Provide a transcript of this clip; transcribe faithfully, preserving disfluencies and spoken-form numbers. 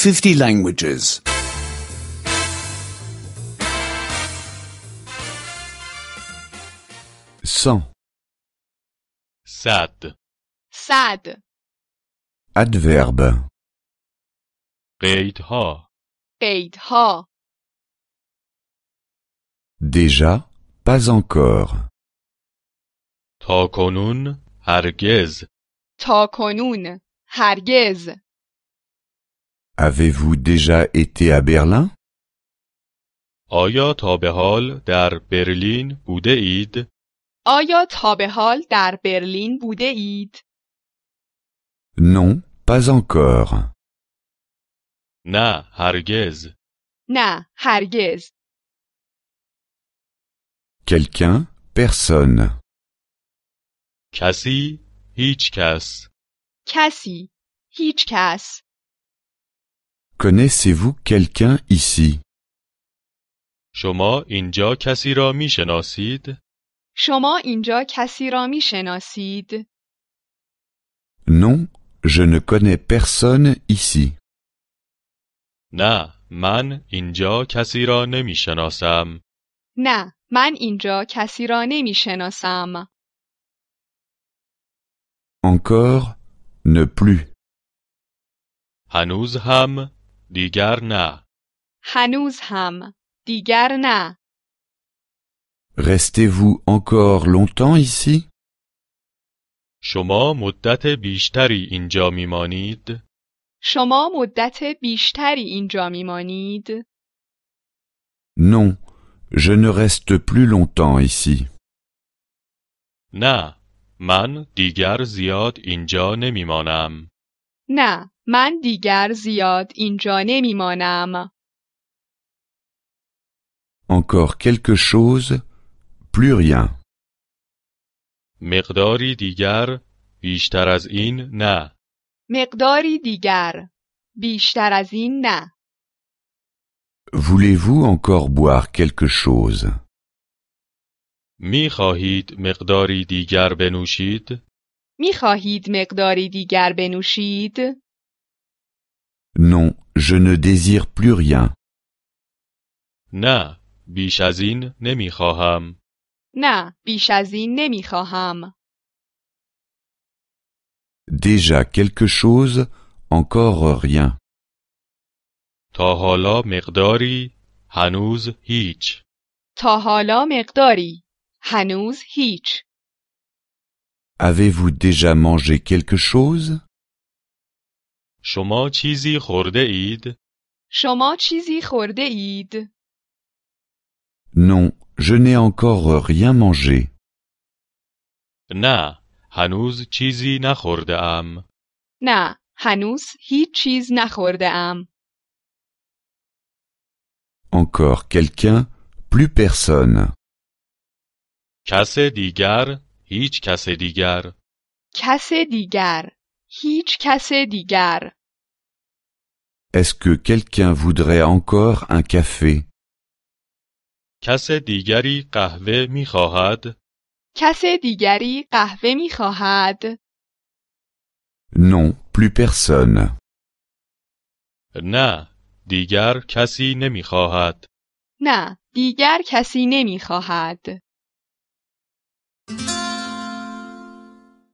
fifty languages. cent. صد. صد. Adverbe. قیدها. قیدها. Déjà, pas encore. تا کنون هرگز. تا کنون هرگز. Avez-vous déjà été à Berlin? آیا تا به حال در برلین بوده اید؟ آیا تا به حال در برلین بوده اید؟ Non, pas encore. نه هرگز. نه هرگز. Quelqu'un, personne. کسی، هیچ کس. کسی، هیچ کس. Connaissez-vous quelqu'un ici? شما اینجا کسی را می شناسید؟ شما اینجا کسی را می شناسید؟ Non, je ne connais personne ici. نه، من اینجا کسی را نمی شناسم. نه، من اینجا کسی را نمی شناسم. Encore, ne plus. هنوز هم، دیگر نه. هنوز هم، دیگر نه. Restez-vous encore longtemps ici? شما مدت بیشتری اینجا میمانید؟ شما مدت بیشتری اینجا میمانید؟ Non, je ne reste plus longtemps ici. نه، من دیگر زیاد اینجا نمیمانم. نه، من دیگر زیاد اینجا نمیمانم. Encore quelque chose, plus rien. مقداری دیگر، بیشتر از این نه. مقداری دیگر، بیشتر از این نه. Voulez-vous encore boire quelque chose? می خواهید مقداری دیگر بنوشید؟ می خواهید مقداری دیگر بنوشید؟ Non, je ne désire plus rien. نه، بیش از این نمی خواهم. نه، بیش از این نمی خواهم. Déjà quelque chose, encore rien. تا حالا مقداری، هنوز هیچ. تا حالا مقداری، هنوز هیچ. Avez-vous déjà mangé quelque chose? شما چیزی خورده اید؟ شما چیزی خورده اید؟ Non, je n'ai encore rien mangé. نه، هنوز چیزی نخورده ام. نه، هنوز هیچ چیز نخورده ام. Encore quelqu'un, plus personne. کس دیگر، هیچ کس دیگر. کس دیگر، هیچ کس دیگر. Est-ce que quelqu'un voudrait encore un café? کس دیگری قهوه می خواهد؟ کس دیگری قهوه می خواهد؟ Non, plus personne. نه، دیگر کسی نمی خواهد. نه، دیگر کسی نمی خواهد.